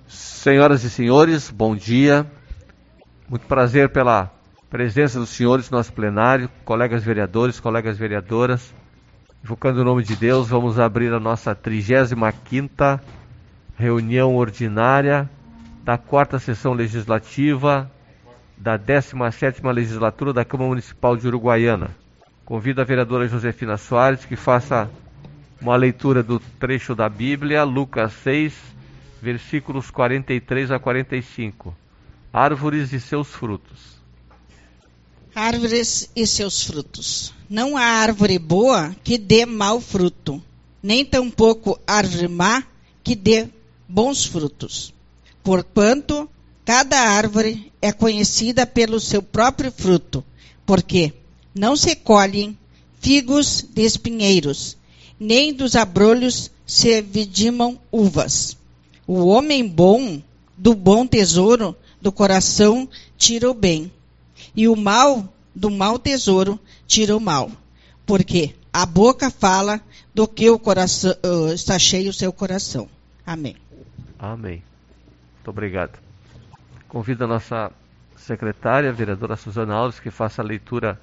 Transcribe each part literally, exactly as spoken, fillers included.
Senhoras e senhores, bom dia. Muito prazer pela presença dos senhores no nosso plenário, colegas vereadores, colegas vereadoras. Invocando o nome de Deus, vamos abrir a nossa trigésima quinta reunião ordinária da quarta sessão legislativa da décima sétima legislatura da Câmara Municipal de Uruguaiana. Convido a vereadora Josefina Soares que faça uma leitura do trecho da Bíblia, Lucas seis, versículos quarenta e três a quarenta e cinco. Árvores e seus frutos. Árvores e seus frutos. Não há árvore boa que dê mau fruto, nem tampouco árvore má que dê bons frutos. Porquanto cada árvore é conhecida pelo seu próprio fruto, porque não se colhem figos de espinheiros, nem dos abrolhos se vidimam uvas. O homem bom, do bom tesouro do coração, tira o bem, e o mal, do mau tesouro, tira o mal. Porque a boca fala do que o coração uh, está cheio o seu coração. Amém. Amém. Muito obrigado. Convido a nossa secretária, a vereadora Suzana Alves, que faça a leitura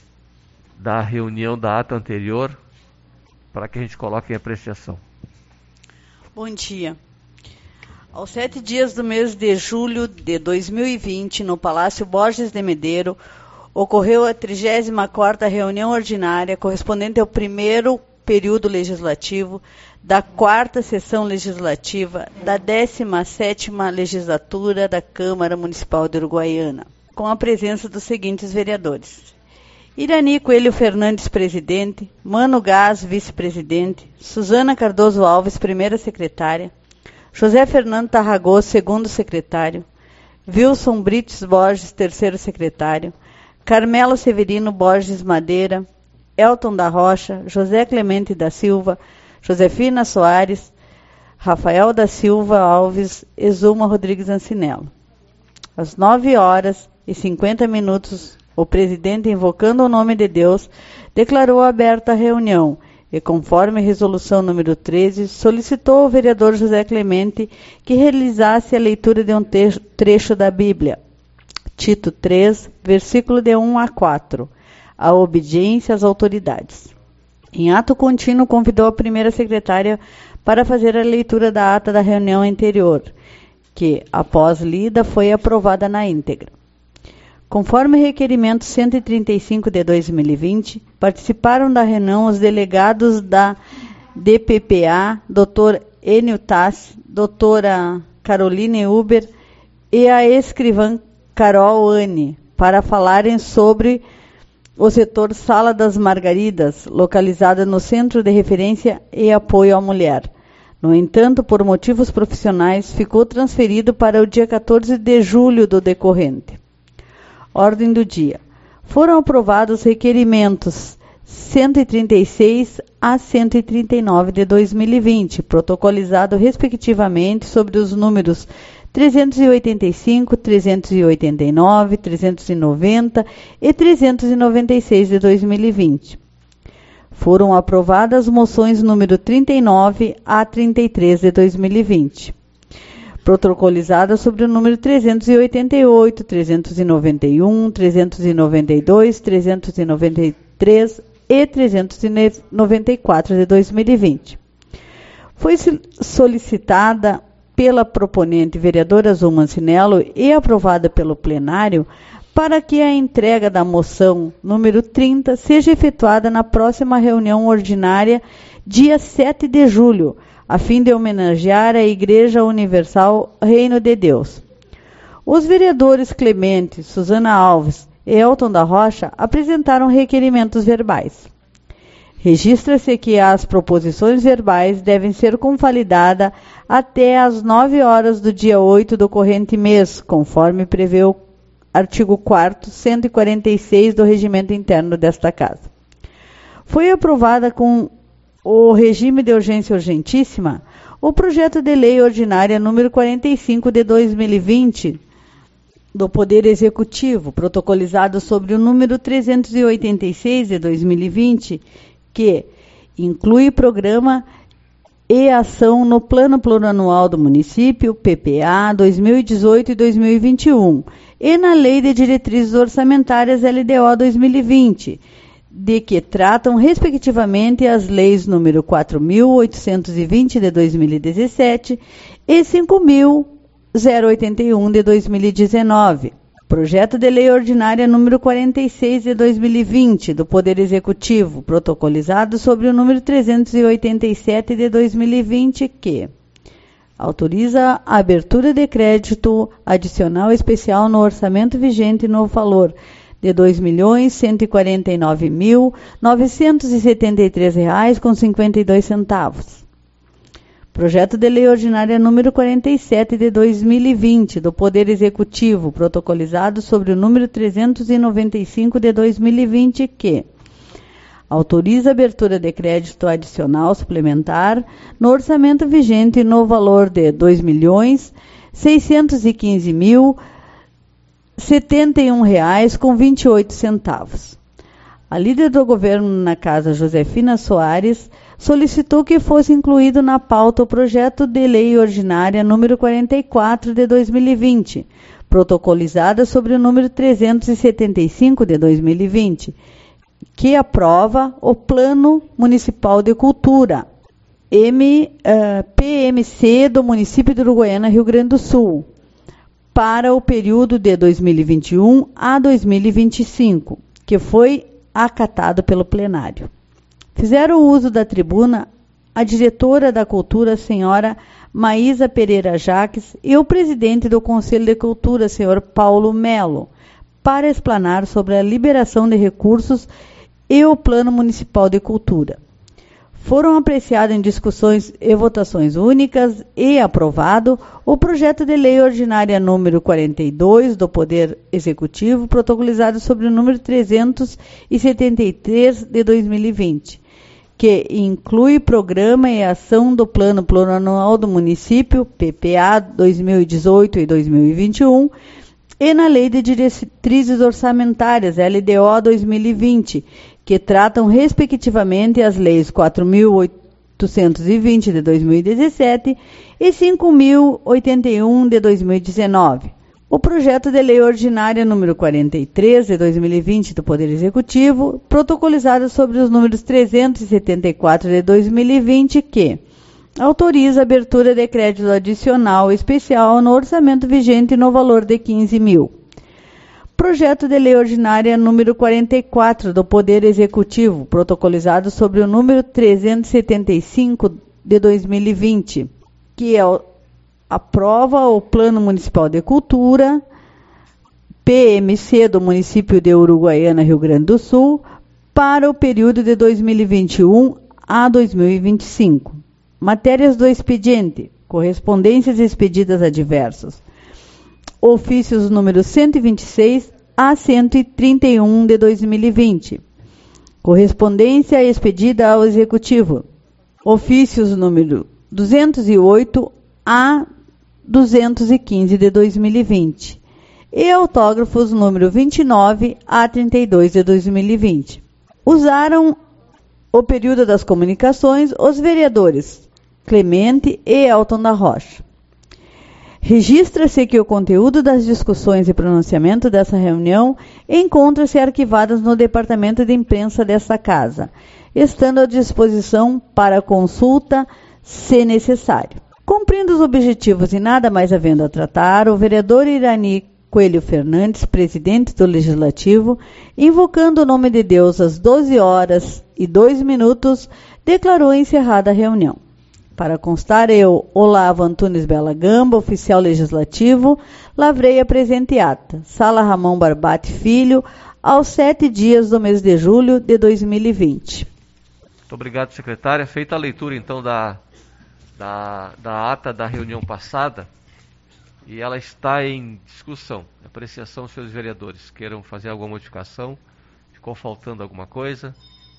da reunião da ata anterior, para que a gente coloque em apreciação. Bom dia. Aos sete dias do mês de julho de dois mil e vinte, no Palácio Borges de Medeiros, ocorreu a trigésima quarta reunião ordinária, correspondente ao primeiro período legislativo da quarta sessão legislativa da décima sétima legislatura da Câmara Municipal de Uruguaiana, com a presença dos seguintes vereadores: Irani Coelho Fernandes, presidente; Mano Gás, vice-presidente; Suzana Cardoso Alves, primeira secretária; José Fernando Tarragós, segundo secretário; Wilson Brites Borges, terceiro secretário; Carmelo Severino Borges Madeira; Elton da Rocha; José Clemente da Silva; Josefina Soares; Rafael da Silva Alves; Exuma Rodrigues Ancinello. Às nove horas e cinquenta minutos, o presidente, invocando o nome de Deus, declarou aberta a reunião e, conforme a resolução número treze, solicitou ao vereador José Clemente que realizasse a leitura de um trecho da Bíblia. Tito três, versículo de um a quatro. A obediência às autoridades. Em ato contínuo, convidou a primeira secretária para fazer a leitura da ata da reunião anterior, que, após lida, foi aprovada na íntegra. Conforme o requerimento cento e trinta e cinco de dois mil e vinte, participaram da reunião os delegados da D P P A, doutor Enio Tassi, doutora Caroline Uber e a escrivã Carol Anne, para falarem sobre o setor Sala das Margaridas, localizada no Centro de Referência e Apoio à Mulher. No entanto, por motivos profissionais, ficou transferido para o dia quatorze de julho do decorrente. Ordem do dia. Foram aprovados requerimentos cento e trinta e seis a cento e trinta e nove de dois mil e vinte, protocolizado respectivamente sobre os números trezentos e oitenta e cinco, trezentos e oitenta e nove, trezentos e noventa e trezentos e noventa e seis de dois mil e vinte. Foram aprovadas moções número trinta e nove a trinta e três de dois mil e vinte, protocolizadas sobre o número trezentos e oitenta e oito, trezentos e noventa e um, trezentos e noventa e dois, trezentos e noventa e três e trezentos e noventa e quatro de dois mil e vinte. Foi solicitada pela proponente vereadora Zuma Ancinello e aprovada pelo plenário para que a entrega da moção número trinta seja efetuada na próxima reunião ordinária, dia sete de julho, a fim de homenagear a Igreja Universal Reino de Deus. Os vereadores Clemente, Suzana Alves e Elton da Rocha apresentaram requerimentos verbais. Registra-se que as proposições verbais devem ser convalidadas até às nove horas do dia oito do corrente mês, conforme prevê o artigo quarto, cento e quarenta e seis do Regimento Interno desta Casa. Foi aprovada com o regime de urgência urgentíssima o projeto de lei ordinária número quarenta e cinco de dois mil e vinte, do Poder Executivo, protocolizado sobre o número trezentos e oitenta e seis de dois mil e vinte, que inclui programa e ação no Plano Plurianual do Município, P P A, dois mil e dezoito e dois mil e vinte e um, e na Lei de Diretrizes Orçamentárias L D O dois mil e vinte, de que tratam, respectivamente, as leis número quatro mil oitocentos e vinte de dois mil e dezessete e cinco mil oitenta e um de dois mil e dezenove. Projeto de Lei Ordinária número quarenta e seis de dois mil e vinte, do Poder Executivo, protocolizado sobre o número trezentos e oitenta e sete de dois mil e vinte, que autoriza a abertura de crédito adicional especial no orçamento vigente no valor de dois milhões cento e quarenta e nove mil novecentos e setenta e três reais com cinquenta e dois centavos. Projeto de Lei Ordinária número quarenta e sete de dois mil e vinte, do Poder Executivo, protocolizado sobre o número trezentos e noventa e cinco de dois mil e vinte, que autoriza a abertura de crédito adicional suplementar no orçamento vigente no valor de dois milhões seiscentos e quinze mil setenta e um reais com vinte e oito centavos. A líder do governo na Casa, Josefina Soares, solicitou que fosse incluído na pauta o projeto de lei ordinária número quarenta e quatro de dois mil e vinte, protocolizada sobre o número trezentos e setenta e cinco de dois mil e vinte, que aprova o Plano Municipal de Cultura, M, uh, P M C do município de Uruguaiana, Rio Grande do Sul, para o período de dois mil e vinte e um a dois mil e vinte e cinco, que foi acatado pelo plenário. Fizeram uso da tribuna a diretora da Cultura, senhora Maísa Pereira Jaques, e o presidente do Conselho de Cultura, senhor Paulo Melo, para explanar sobre a liberação de recursos e o Plano Municipal de Cultura. Foram apreciados em discussões e votações únicas e aprovado o projeto de lei ordinária número quarenta e dois do Poder Executivo, protocolizado sobre o número trezentos e setenta e três de dois mil e vinte, que inclui programa e ação do Plano Plurianual do Município, P P A dois mil e dezoito e dois mil e vinte e um, e na Lei de Diretrizes Orçamentárias, L D O dois mil e vinte, que tratam, respectivamente, as leis quatro mil oitocentos e vinte de dois mil e dezessete e cinco mil oitenta e um de dois mil e dezenove. O projeto de lei ordinária número quarenta e três de dois mil e vinte do Poder Executivo, protocolizado sobre os números trezentos e setenta e quatro de dois mil e vinte, que autoriza a abertura de crédito adicional especial no orçamento vigente no valor de quinze mil. Projeto de lei ordinária número quarenta e quatro do Poder Executivo, protocolizado sobre o número trezentos e setenta e cinco de dois mil e vinte, que é o, aprova o Plano Municipal de Cultura, P M C do município de Uruguaiana, Rio Grande do Sul, para o período de dois mil e vinte e um a dois mil e vinte e cinco. Matérias do expediente, correspondências expedidas a diversos. Ofícios número cento e vinte e seis a cento e trinta e um de dois mil e vinte. Correspondência expedida ao Executivo. Ofícios número duzentos e oito a duzentos e quinze de dois mil e vinte. E autógrafos número vinte e nove a trinta e dois de dois mil e vinte. Usaram o período das comunicações os vereadores Clemente e Elton da Rocha. Registra-se que o conteúdo das discussões e pronunciamento dessa reunião encontra-se arquivados no departamento de imprensa desta casa, estando à disposição para consulta, se necessário. Cumprindo os objetivos e nada mais havendo a tratar, o vereador Irani Coelho Fernandes, presidente do Legislativo, invocando o nome de Deus às doze horas e dois minutos, declarou encerrada a reunião. Para constar, eu, Olavo Antunes Bela Gamba, oficial legislativo, lavrei a presente ata. Sala Ramon Barbate Filho, aos sete dias do mês de julho de dois mil e vinte. Muito obrigado, secretária. Feita a leitura, então, da, da, da ata da reunião passada, e ela está em discussão, apreciação dos seus vereadores. Queiram fazer alguma modificação? Ficou faltando alguma coisa?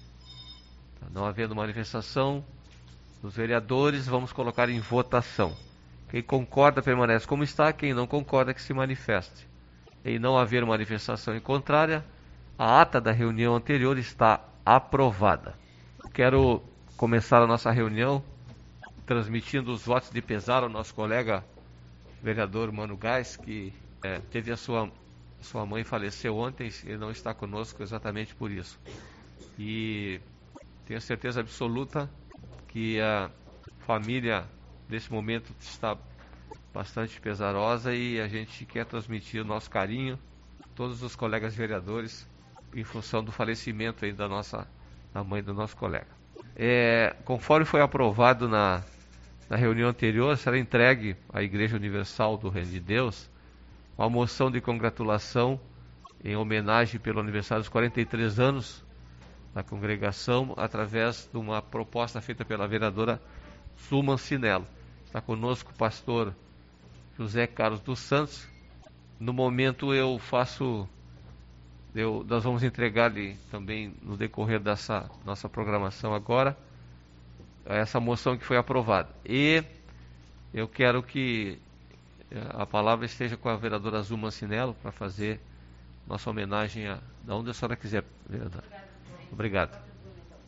Não havendo manifestação dos vereadores, vamos colocar em votação. Quem concorda permanece como está, quem não concorda que se manifeste. Em não haver manifestação em contrária, a ata da reunião anterior está aprovada. Quero começar a nossa reunião transmitindo os votos de pesar ao nosso colega vereador Mano Gás, que é, teve a sua, sua mãe faleceu ontem e não está conosco exatamente por isso. E tenho certeza absoluta que a família nesse momento está bastante pesarosa e a gente quer transmitir o nosso carinho a todos os colegas vereadores em função do falecimento aí da nossa da mãe do nosso colega. É, conforme foi aprovado na, na reunião anterior, será entregue à Igreja Universal do Reino de Deus uma moção de congratulação em homenagem pelo aniversário dos quarenta e três anos da congregação, através de uma proposta feita pela vereadora Suman Sinello. Está conosco o pastor José Carlos dos Santos. No momento eu faço, eu, nós vamos entregar-lhe também no decorrer dessa nossa programação agora, essa moção que foi aprovada. E eu quero que a palavra esteja com a vereadora Suman Sinello para fazer nossa homenagem a, de onde a senhora quiser, vereadora. Obrigado.